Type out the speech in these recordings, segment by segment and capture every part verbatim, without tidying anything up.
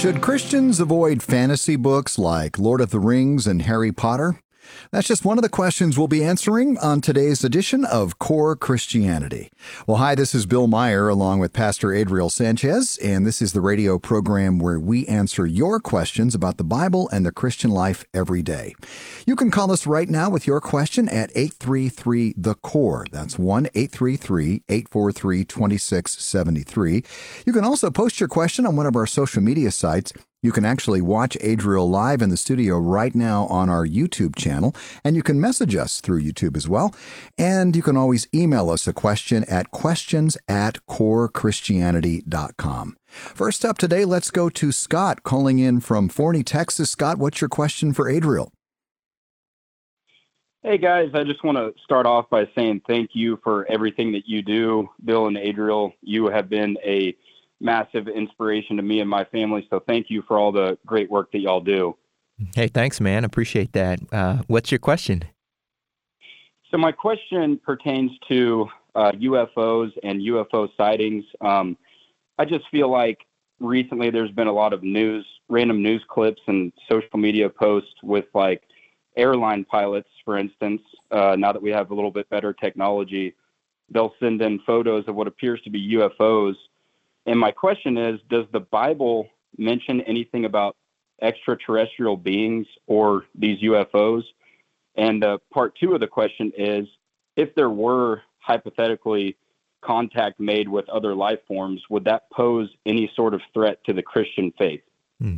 Should Christians avoid fantasy books like Lord of the Rings and Harry Potter? That's just one of the questions we'll be answering on today's edition of Core Christianity. Well, hi, this is Bill Meyer along with Pastor Adriel Sanchez, and this is the radio program where we answer your questions about the Bible and the Christian life every day. You can call us right now with your question at eight three three, the core. That's one eight three three, eight four three, two six seven three. You can also post your question on one of our social media sites. You can actually watch Adriel live in the studio right now on our YouTube channel, and you can message us through YouTube as well. And you can always email us a question at questions at core christianity dot com. First up today, let's go to Scott calling in from Forney, Texas. Scott, what's your question for Adriel? Hey guys, I just want to start off by saying thank you for everything that you do. Bill and Adriel, you have been a massive inspiration to me and my family. So thank you for all the great work that y'all do. Hey, thanks, man. Appreciate that. Uh, what's your question? So my question pertains to uh, U F Os and U F O sightings. Um, I just feel like recently there's been a lot of news, random news clips and social media posts with like airline pilots, for instance. Uh, now that we have a little bit better technology, they'll send in photos of what appears to be U F Os. And my question is, does the Bible mention anything about extraterrestrial beings or these U F Os? And uh, part two of the question is, if there were hypothetically contact made with other life forms, would that pose any sort of threat to the Christian faith? Hmm.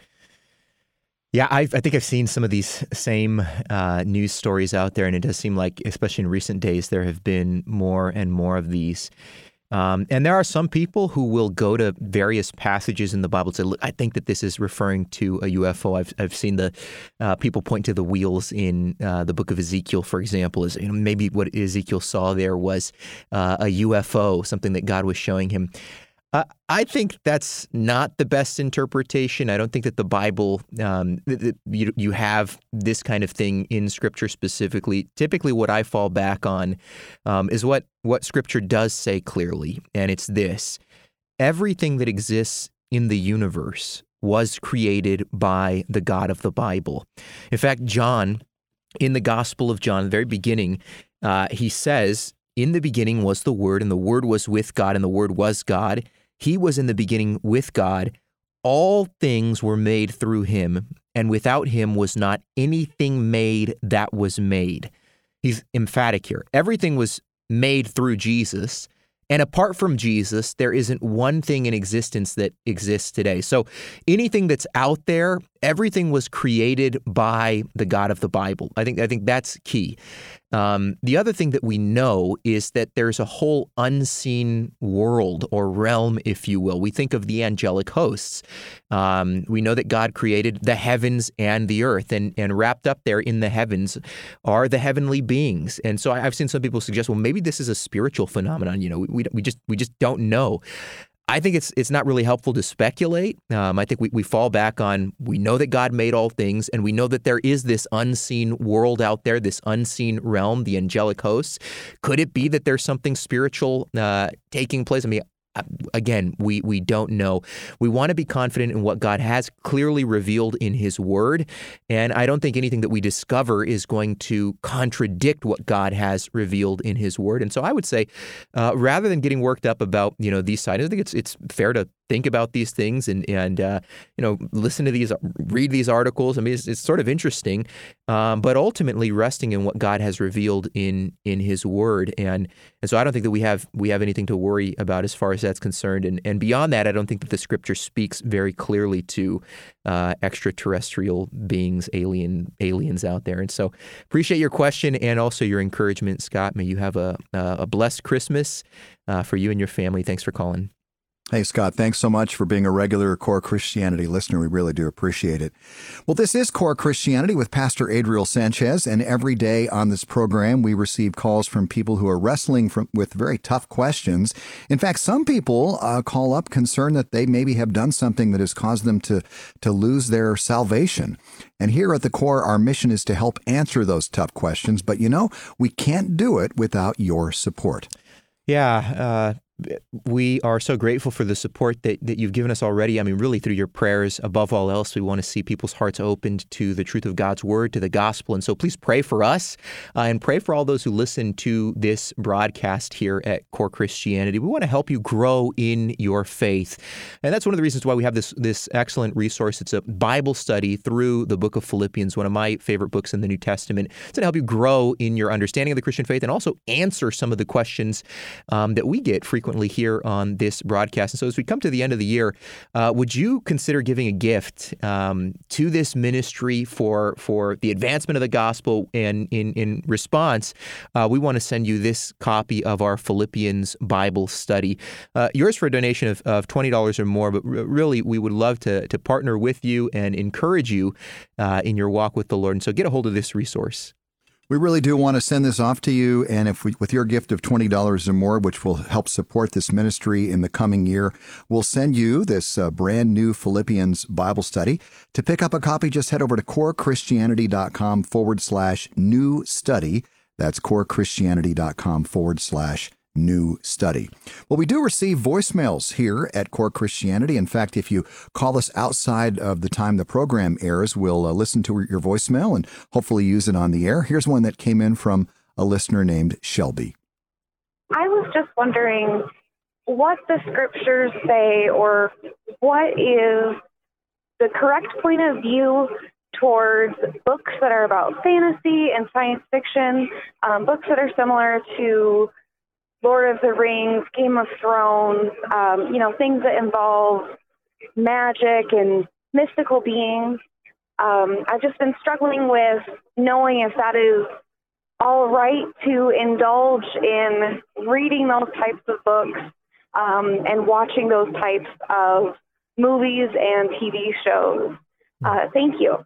Yeah, I've, I think I've seen some of these same uh, news stories out there, and it does seem like, especially in recent days, there have been more and more of these. Um, and there are some people who will go to various passages in the Bible and say, look, I think that this is referring to a U F O. I've I've seen the uh, people point to the wheels in uh, the book of Ezekiel, for example, as you know, maybe what Ezekiel saw there was uh, a U F O, something that God was showing him. Uh, I think that's not the best interpretation. I don't think that the Bible, um, th- th- you, you have this kind of thing in Scripture specifically. Typically what I fall back on um, is what, what Scripture does say clearly, and it's this. Everything that exists in the universe was created by the God of the Bible. In fact, John, in the Gospel of John, the very beginning, uh, he says, in the beginning was the Word, and the Word was with God, and the Word was God. He was in the beginning with God. All things were made through him, and without him was not anything made that was made. He's emphatic here. Everything was made through Jesus, and apart from Jesus, there isn't one thing in existence that exists today. So anything that's out there, everything was created by the God of the Bible. I think I think that's key. Um, the other thing that we know is that there's a whole unseen world or realm, if you will. We think of the angelic hosts. Um, we know that God created the heavens and the earth, and, and wrapped up there in the heavens are the heavenly beings. And so I've seen some people suggest, well, maybe this is a spiritual phenomenon. You know, we we just we just don't know. I think it's it's not really helpful to speculate. Um, I think we, we fall back on, we know that God made all things, and we know that there is this unseen world out there, this unseen realm, the angelic hosts. Could it be that there's something spiritual uh, taking place? I mean, again, we we don't know. We want to be confident in what God has clearly revealed in His Word, and I don't think anything that we discover is going to contradict what God has revealed in His Word. And so I would say, uh, rather than getting worked up about you know these sides, I think it's it's fair to think about these things and and uh, you know listen to these, read these articles. I mean, it's, it's sort of interesting, um, but ultimately resting in what God has revealed in in His Word, and and so I don't think that we have we have anything to worry about as far as that's concerned. And and beyond that, I don't think that the Scripture speaks very clearly to uh, extraterrestrial beings, alien aliens out there. And so appreciate your question and also your encouragement, Scott. May you have a a blessed Christmas uh, for you and your family. Thanks for calling. Hey, Scott, thanks so much for being a regular Core Christianity listener. We really do appreciate it. Well, this is Core Christianity with Pastor Adriel Sanchez, and every day on this program, we receive calls from people who are wrestling from, with very tough questions. In fact, some people uh, call up concerned that they maybe have done something that has caused them to, to lose their salvation. And here at the Core, our mission is to help answer those tough questions. But, you know, we can't do it without your support. Yeah, uh we are so grateful for the support that, that you've given us already. I mean, really through your prayers. Above all else, we want to see people's hearts opened to the truth of God's word, to the gospel. And so please pray for us uh, and pray for all those who listen to this broadcast here at Core Christianity. We want to help you grow in your faith. And that's one of the reasons why we have this, this excellent resource. It's a Bible study through the book of Philippians, one of my favorite books in the New Testament. It's going to help you grow in your understanding of the Christian faith and also answer some of the questions um, that we get frequently here on this broadcast. And so as we come to the end of the year, uh, would you consider giving a gift um, to this ministry for for the advancement of the gospel? And in, in response, uh, we want to send you this copy of our Philippians Bible study. Uh, yours for a donation of, of twenty dollars or more, but r- really we would love to, to partner with you and encourage you uh, in your walk with the Lord. And so get a hold of this resource. We really do want to send this off to you, and if we, with your gift of twenty dollars or more, which will help support this ministry in the coming year, we'll send you this uh, brand new Philippians Bible study. To pick up a copy, just head over to corechristianity.com forward slash new study. That's corechristianity.com forward slash new study. Well, we do receive voicemails here at Core Christianity. In fact, if you call us outside of the time the program airs, we'll uh, listen to your voicemail and hopefully use it on the air. Here's one that came in from a listener named Shelby. I was just wondering what the scriptures say, or what is the correct point of view towards books that are about fantasy and science fiction, um, books that are similar to Lord of the Rings, Game of Thrones, um, you know, things that involve magic and mystical beings. Um, I've just been struggling with knowing if that is all right to indulge in reading those types of books um, and watching those types of movies and T V shows. Uh, thank you.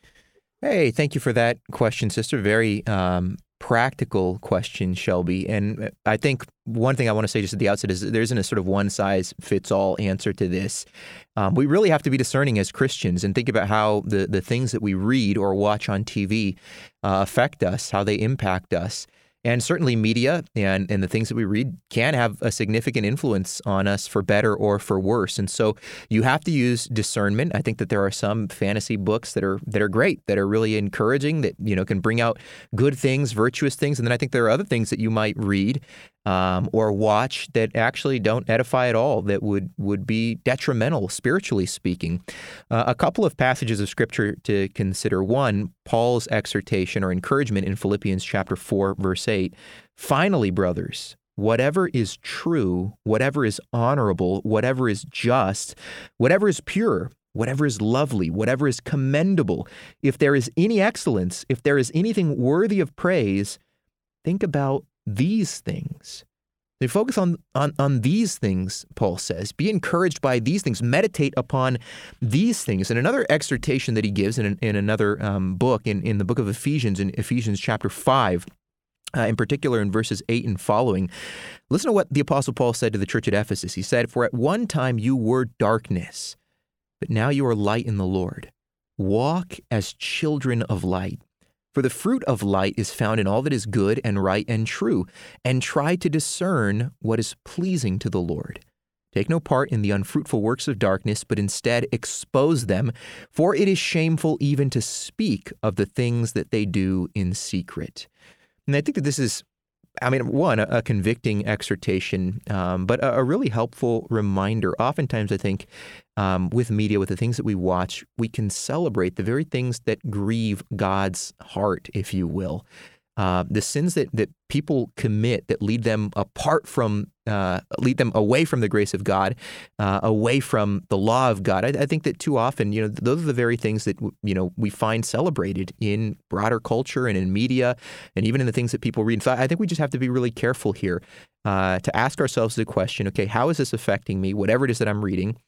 Hey, thank you for that question, sister. Very um practical question, Shelby. And I think one thing I want to say just at the outset is there isn't a sort of one-size-fits-all answer to this. Um, we really have to be discerning as Christians and think about how the, the things that we read or watch on T V uh, affect us, how they impact us. And certainly media and, and the things that we read can have a significant influence on us for better or for worse. And so you have to use discernment. I think that there are some fantasy books that are that are great, that are really encouraging, that, you know, can bring out good things, virtuous things. And then I think there are other things that you might read um, or watch that actually don't edify at all, that would, would be detrimental, spiritually speaking. Uh, a couple of passages of Scripture to consider. One, Paul's exhortation or encouragement in Philippians chapter four, verse eight. Finally, brothers, whatever is true, whatever is honorable, whatever is just, whatever is pure, whatever is lovely, whatever is commendable, if there is any excellence, if there is anything worthy of praise, think about these things. They focus on, on, on these things, Paul says. Be encouraged by these things. Meditate upon these things. And another exhortation that he gives in, in another um, book, in, in the book of Ephesians, in Ephesians chapter five, uh, in particular in verses eight and following, listen to what the Apostle Paul said to the church at Ephesus. He said, "For at one time you were darkness, but now you are light in the Lord. Walk as children of light. For the fruit of light is found in all that is good and right and true, and try to discern what is pleasing to the Lord. Take no part in the unfruitful works of darkness, but instead expose them, for it is shameful even to speak of the things that they do in secret." And I think that this is, I mean, one, a, a convicting exhortation, um, but a, a really helpful reminder. Oftentimes, I think, um, with media, with the things that we watch, we can celebrate the very things that grieve God's heart, if you will. Uh, the sins that, that people commit that lead them apart from, uh, lead them away from the grace of God, uh, away from the law of God. I, I think that too often, you know, those are the very things that, you know, we find celebrated in broader culture and in media and even in the things that people read. So I think we just have to be really careful here uh, to ask ourselves the question, okay, how is this affecting me, whatever it is that I'm reading?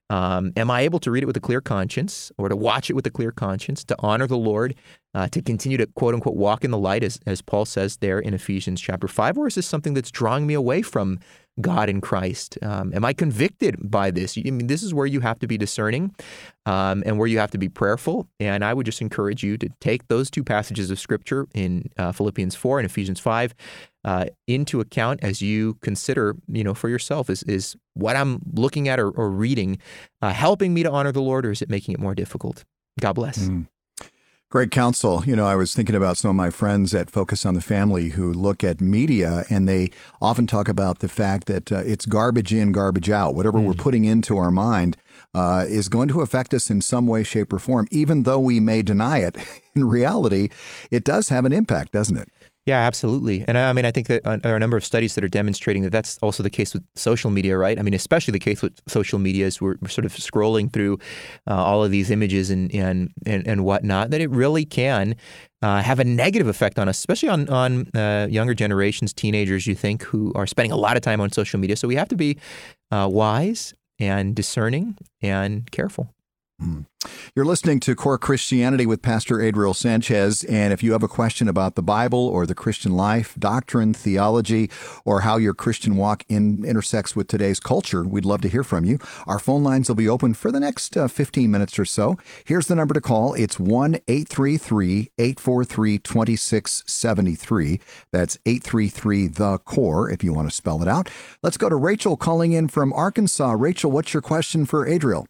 Um, am I able to read it with a clear conscience, or to watch it with a clear conscience, to honor the Lord, uh, to continue to quote unquote walk in the light, as, as Paul says there in Ephesians chapter five? Or is this something that's drawing me away from God in Christ? Um, am I convicted by this? I mean, this is where you have to be discerning um, and where you have to be prayerful. And I would just encourage you to take those two passages of Scripture in uh, Philippians four and Ephesians five uh, into account as you consider, you know, for yourself, is, is what I'm looking at or, or reading uh, helping me to honor the Lord, or is it making it more difficult? God bless. Mm. Great counsel. You know, I was thinking about some of my friends at Focus on the Family who look at media, and they often talk about the fact that uh, it's garbage in, garbage out. Whatever mm. we're putting into our mind uh, is going to affect us in some way, shape, or form. Even though we may deny it, in reality, it does have an impact, doesn't it? Yeah, absolutely. And I mean, I think that there are a number of studies that are demonstrating that that's also the case with social media, right? I mean, especially the case with social media as we're, we're sort of scrolling through uh, all of these images and and and, and whatnot, that it really can uh, have a negative effect on us, especially on, on uh, younger generations, teenagers, you think, who are spending a lot of time on social media. So we have to be uh, wise and discerning and careful. Mm. You're listening to Core Christianity with Pastor Adriel Sanchez, and if you have a question about the Bible or the Christian life, doctrine, theology, or how your Christian walk in, intersects with today's culture, we'd love to hear from you. Our phone lines will be open for the next uh, fifteen minutes or so. Here's the number to call. It's one eight three three, eight four three, two six seven three. That's eight three three, the core, if you want to spell it out. Let's go to Rachel calling in from Arkansas. Rachel, what's your question for Adriel?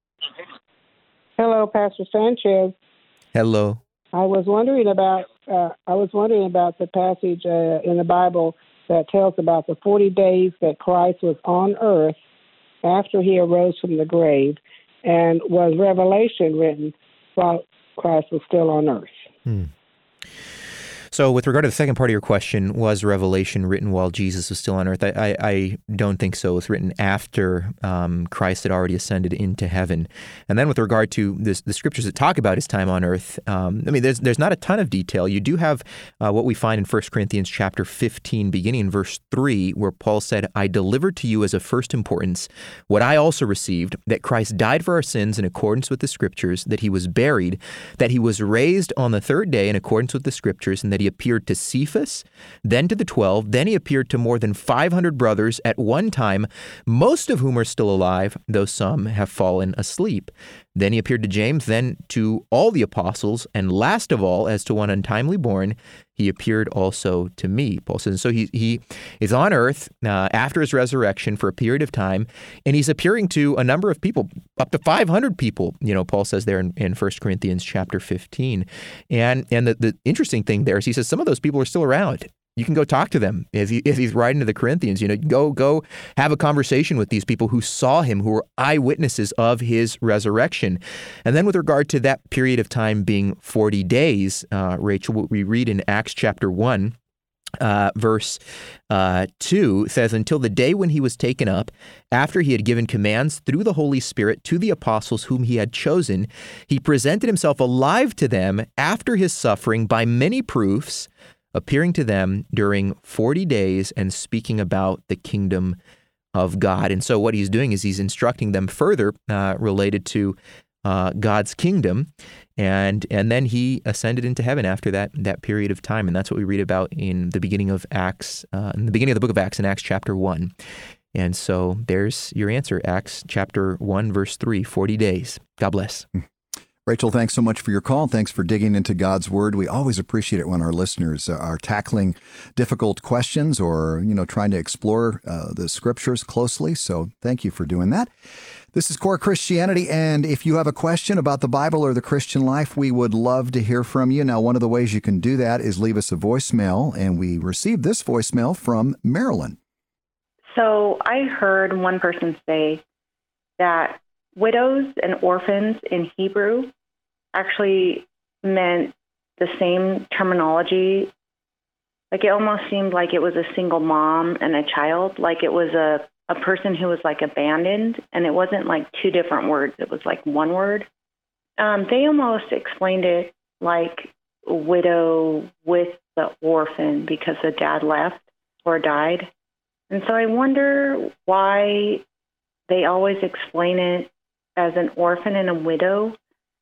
Hello, Pastor Sanchez. Hello. I was wondering about uh, I was wondering about the passage uh, in the Bible that tells about the forty days that Christ was on earth after he arose from the grave, and was Revelation written while Christ was still on earth? Hmm. So with regard to the second part of your question, was Revelation written while Jesus was still on earth? I, I, I don't think so. It was written after um, Christ had already ascended into heaven. And then with regard to this, the scriptures that talk about his time on earth, um, I mean, there's there's not a ton of detail. You do have uh, what we find in First Corinthians chapter fifteen, beginning in verse three, where Paul said, I delivered to you as of first importance what I also received, that Christ died for our sins in accordance with the scriptures, that he was buried, that he was raised on the third day in accordance with the scriptures, and that he appeared to Cephas, then to the twelve, then he appeared to more than five hundred brothers at one time, most of whom are still alive, though some have fallen asleep. Then he appeared to James, then to all the apostles, and last of all, as to one untimely born, he appeared also to me. Paul says, so he he is on earth uh, after his resurrection for a period of time, and he's appearing to a number of people, up to five hundred people, you know, Paul says there in, in First Corinthians chapter fifteen. And and the, the interesting thing there is he says some of those people are still around. You can go talk to them as, he, as he's writing to the Corinthians. You know, go go have a conversation with these people who saw him, who were eyewitnesses of his resurrection. And then with regard to that period of time being forty days, uh, Rachel, what we read in Acts chapter one, uh, verse uh, two says, until the day when he was taken up, after he had given commands through the Holy Spirit to the apostles whom he had chosen, he presented himself alive to them after his suffering by many proofs, appearing to them during forty days and speaking about the kingdom of God. And so what he's doing is he's instructing them further uh, related to uh, God's kingdom. And and then he ascended into heaven after that that period of time. And that's what we read about in the beginning of Acts, uh, in the beginning of the book of Acts, in Acts chapter one. And so there's your answer, Acts chapter one, verse three, forty days. God bless. Rachel, thanks so much for your call. Thanks for digging into God's Word. We always appreciate it when our listeners are tackling difficult questions or, you know, trying to explore uh, the Scriptures closely. So thank you for doing that. This is Core Christianity, and if you have a question about the Bible or the Christian life, we would love to hear from you. Now, one of the ways you can do that is leave us a voicemail, and we received this voicemail from Marilyn. So I heard one person say that widows and orphans in Hebrew actually meant the same terminology. Like it almost seemed like it was a single mom and a child, like it was a, a person who was like abandoned, and it wasn't like two different words. It was like one word. Um, they almost explained it like a widow with the orphan because the dad left or died. And so I wonder why they always explain it as an orphan and a widow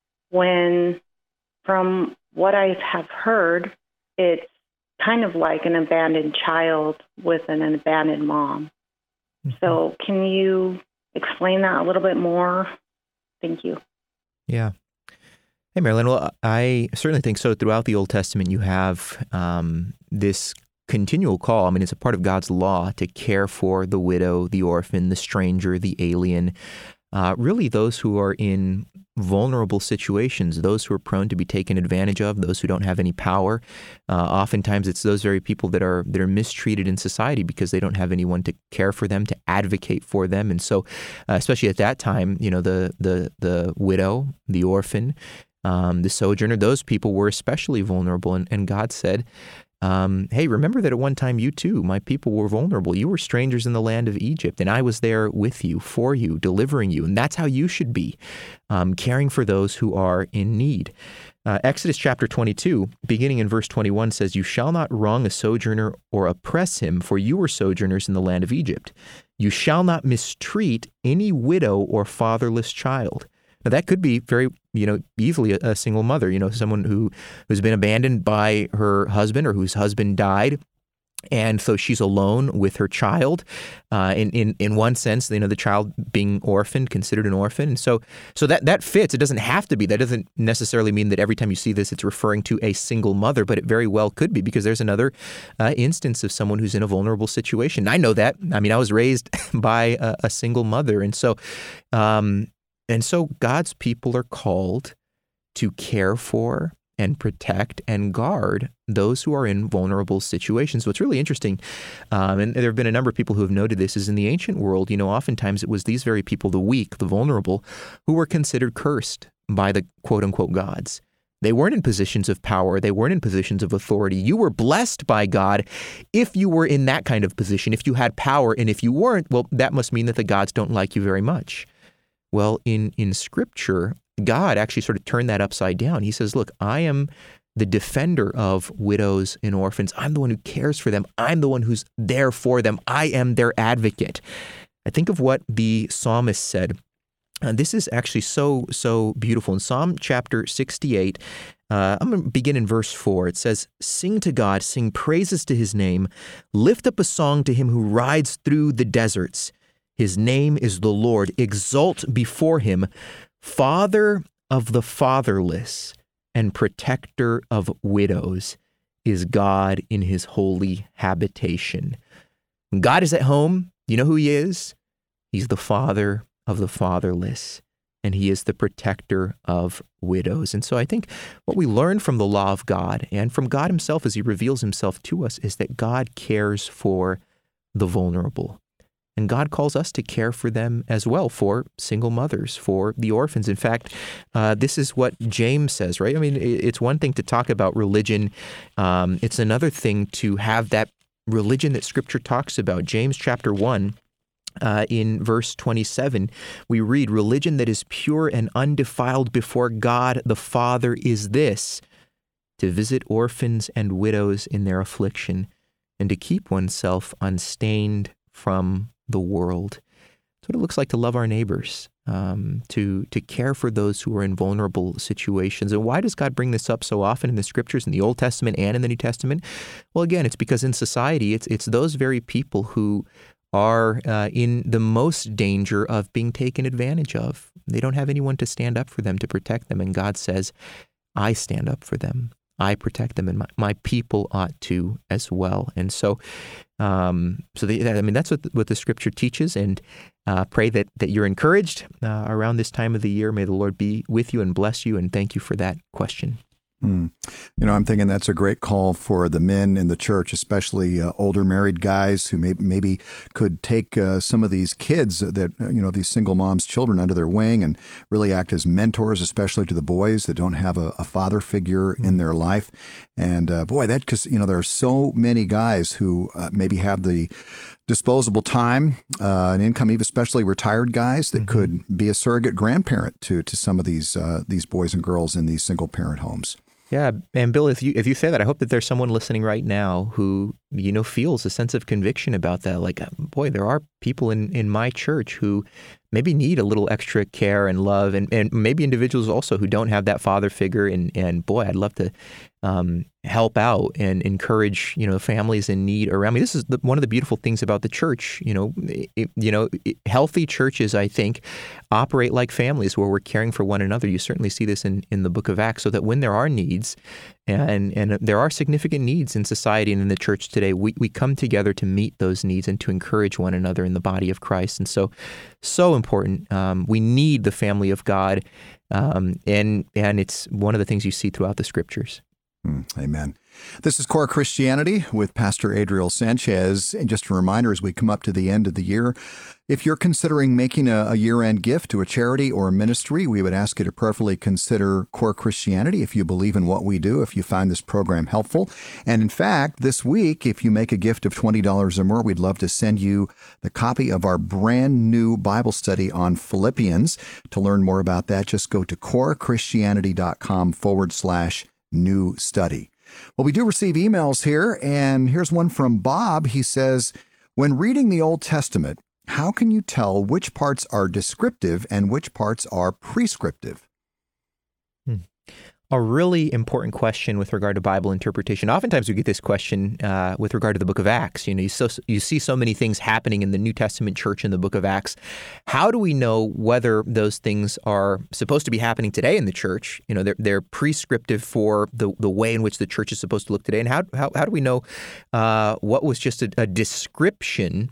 when, from what I have heard, it's kind of like an abandoned child with an abandoned mom. Mm-hmm. So can you explain that a little bit more? Thank you. Yeah. Hey, Marilyn. Well, I certainly think so. Throughout the Old Testament, you have um, this continual call. I mean, it's a part of God's law to care for the widow, the orphan, the stranger, the alien, uh, really those who are in vulnerable situations, those who are prone to be taken advantage of, those who don't have any power. Uh, oftentimes, it's those very people that are that are mistreated in society because they don't have anyone to care for them, to advocate for them. And so, uh, especially at that time, you know, the the the widow, the orphan, um, the sojourner, those people were especially vulnerable. And, and God said, Um, hey, remember that at one time you too, my people, were vulnerable. You were strangers in the land of Egypt, and I was there with you, for you, delivering you. And that's how you should be, um, caring for those who are in need. Uh, Exodus chapter twenty-two, beginning in verse twenty-one, says, "You shall not wrong a sojourner or oppress him, for you were sojourners in the land of Egypt. You shall not mistreat any widow or fatherless child." Now, that could be very, you know, easily a, a single mother, you know, someone who, who's been abandoned by her husband or whose husband died. And so she's alone with her child. Uh, in, in in one sense, you know, the child being orphaned, considered an orphan. So so that, that fits. It doesn't have to be. That doesn't necessarily mean that every time you see this, it's referring to a single mother, but it very well could be, because there's another uh, instance of someone who's in a vulnerable situation. I know that. I mean, I was raised by a, a single mother. And so, um, and so God's people are called to care for and protect and guard those who are in vulnerable situations. What's really interesting, um, and there have been a number of people who have noted this, is in the ancient world, you know, oftentimes it was these very people, the weak, the vulnerable, who were considered cursed by the quote-unquote gods. They weren't in positions of power. They weren't in positions of authority. You were blessed by God if you were in that kind of position, if you had power. And if you weren't, well, that must mean that the gods don't like you very much. Well, in, in Scripture, God actually sort of turned that upside down. He says, look, I am the defender of widows and orphans. I'm the one who cares for them. I'm the one who's there for them. I am their advocate. I think of what the psalmist said. And this is actually so, so beautiful. In Psalm chapter sixty-eight, uh, I'm going to begin in verse four. It says, "Sing to God, sing praises to his name. Lift up a song to him who rides through the deserts. His name is the Lord. Exult before him. Father of the fatherless and protector of widows is God in his holy habitation." When God is at home, you know who he is? He's the father of the fatherless, and he is the protector of widows. And so I think what we learn from the law of God and from God himself as he reveals himself to us is that God cares for the vulnerable. And God calls us to care for them as well, for single mothers, for the orphans. In fact, uh, this is what James says, right? I mean, it's one thing to talk about religion. Um, it's another thing to have that religion that Scripture talks about. James chapter one, uh, in verse twenty-seven, we read, "Religion that is pure and undefiled before God the Father is this, to visit orphans and widows in their affliction, and to keep oneself unstained from the world." That's what it looks like to love our neighbors, um, to to care for those who are in vulnerable situations. And why does God bring this up so often in the Scriptures, in the Old Testament and in the New Testament? Well, again, it's because in society, it's it's those very people who are uh, in the most danger of being taken advantage of. They don't have anyone to stand up for them, to protect them. And God says, I stand up for them. I protect them, and my, my people ought to as well. And so, um, so the, I mean, that's what the, what the Scripture teaches. And uh, pray that that you're encouraged uh, around this time of the year. May the Lord be with you and bless you. And thank you for that question. Mm. You know, I'm thinking that's a great call for the men in the church, especially uh, older married guys who may, maybe could take uh, some of these kids that, you know, these single moms' children under their wing and really act as mentors, especially to the boys that don't have a, a father figure mm. in their life. And uh, boy, that, because, you know, there are so many guys who uh, maybe have the disposable time, uh, and income, even especially retired guys that mm-hmm. could be a surrogate grandparent to to some of these uh, these boys and girls in these single parent homes. Yeah, and Bill, if you if you say that, I hope that there's someone listening right now who, you know, feels a sense of conviction about that. Like, boy, there are people in, in my church who maybe need a little extra care and love, and, and maybe individuals also who don't have that father figure. And, and boy, I'd love to um, help out and encourage, you know, families in need around me. This is the, one of the beautiful things about the church. You know, it, you know, it, healthy churches, I think, operate like families where we're caring for one another. You certainly see this in, in the book of Acts, so that when there are needs, and and there are significant needs in society and in the church today, we, we come together to meet those needs and to encourage one another in the body of Christ. And so, so important. Um, we need the family of God, um, and and it's one of the things you see throughout the Scriptures. Mm, amen. This is Core Christianity with Pastor Adriel Sanchez. And just a reminder, as we come up to the end of the year, if you're considering making a, a year-end gift to a charity or a ministry, we would ask you to prayerfully consider Core Christianity if you believe in what we do, if you find this program helpful. And in fact, this week, if you make a gift of twenty dollars or more, we'd love to send you the copy of our brand new Bible study on Philippians. To learn more about that, just go to corechristianity.com forward slash new study. Well, we do receive emails here, and here's one from Bob. He says, when reading the Old Testament, how can you tell which parts are descriptive and which parts are prescriptive? Hmm. A really important question with regard to Bible interpretation. Oftentimes we get this question uh, with regard to the book of Acts. You know, you, so, you see so many things happening in the New Testament church in the book of Acts. How do we know whether those things are supposed to be happening today in the church? You know, they're, they're prescriptive for the, the way in which the church is supposed to look today. And how, how, how do we know uh, what was just a, a description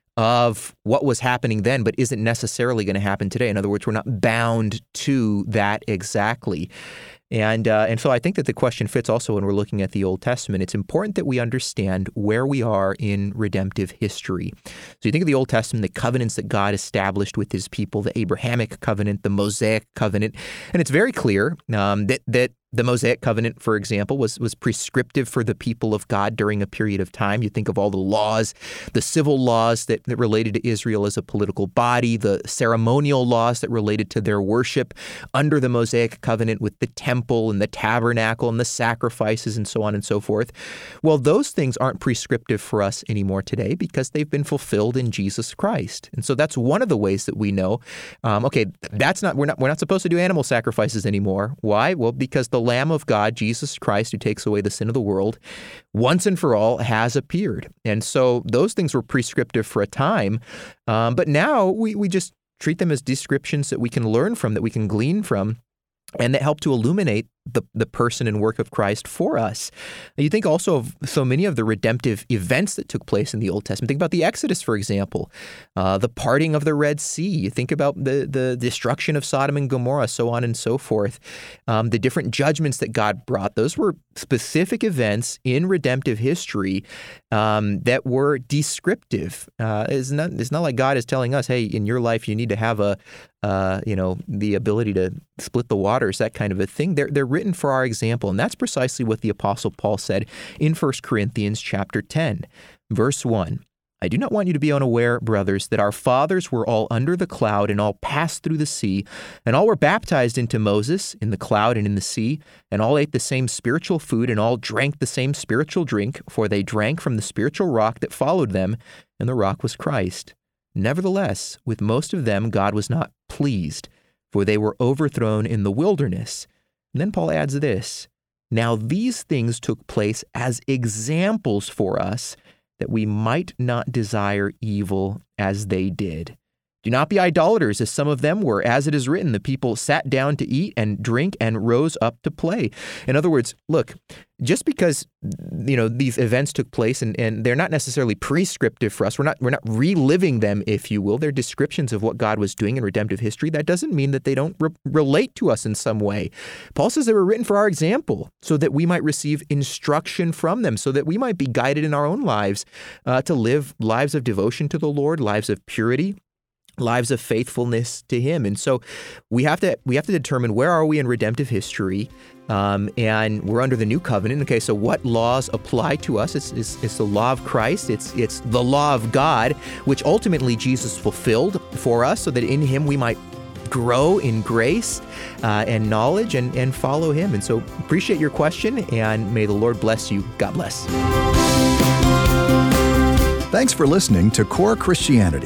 of what was happening then, but isn't necessarily going to happen today? In other words, we're not bound to that exactly. And uh, and so I think that the question fits also when we're looking at the Old Testament. It's important that we understand where we are in redemptive history. So you think of the Old Testament, the covenants that God established with his people, the Abrahamic covenant, the Mosaic covenant, and it's very clear um, that that the Mosaic covenant, for example, was was prescriptive for the people of God during a period of time. You think of all the laws, the civil laws that, that related to Israel as a political body, the ceremonial laws that related to their worship under the Mosaic covenant with the temple and the tabernacle and the sacrifices and so on and so forth. Well, those things aren't prescriptive for us anymore today because they've been fulfilled in Jesus Christ. And so that's one of the ways that we know, um, okay, that's not we're not we're not supposed to do animal sacrifices anymore. Why? Well, because the Lamb of God, Jesus Christ, who takes away the sin of the world, once and for all has appeared. And so those things were prescriptive for a time, um, but now we, we just treat them as descriptions that we can learn from, that we can glean from, and that help to illuminate the, the person and work of Christ for us. You think also of so many of the redemptive events that took place in the Old Testament. Think about the Exodus, for example, uh, the parting of the Red Sea. You think about the, the destruction of Sodom and Gomorrah, so on and so forth. Um, the different judgments that God brought. Those were specific events in redemptive history um, that were descriptive. Uh, it's not, it's not like God is telling us, hey, in your life you need to have a, uh, you know, the ability to split the waters, that kind of a thing. They're, they're written for our example. And that's precisely what the Apostle Paul said in First Corinthians chapter ten, verse one. I do not want you to be unaware, brothers, that our fathers were all under the cloud and all passed through the sea, and all were baptized into Moses in the cloud and in the sea, and all ate the same spiritual food and all drank the same spiritual drink, for they drank from the spiritual rock that followed them, and the rock was Christ. Nevertheless, with most of them God was not pleased, for they were overthrown in the wilderness. And then Paul adds this, now these things took place as examples for us, that we might not desire evil as they did. Do not be idolaters, as some of them were. As it is written, the people sat down to eat and drink and rose up to play. In other words, look, just because, you know, these events took place and, and they're not necessarily prescriptive for us, we're not we're not reliving them, if you will. They're descriptions of what God was doing in redemptive history. That doesn't mean that they don't re- relate to us in some way. Paul says they were written for our example, so that we might receive instruction from them, so that we might be guided in our own lives uh, to live lives of devotion to the Lord, lives of purity, lives of faithfulness to him. And so we have to we have to determine where are we in redemptive history, um, and we're under the new covenant. Okay, so what laws apply to us? It's, it's, it's the law of Christ. It's it's the law of God, which ultimately Jesus fulfilled for us, so that in him we might grow in grace uh, and knowledge and, and follow him. And so appreciate your question, and may the Lord bless you. God bless. Thanks for listening to Core Christianity.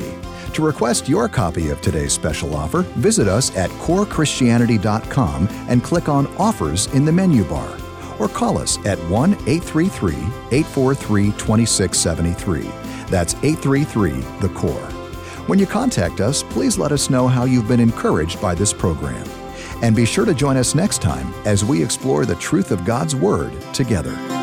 To request your copy of today's special offer, visit us at core christianity dot com and click on Offers in the menu bar. Or call us at one eight three three, eight four three, two six seven three. That's eight three three, the core. When you contact us, please let us know how you've been encouraged by this program. And be sure to join us next time as we explore the truth of God's Word together.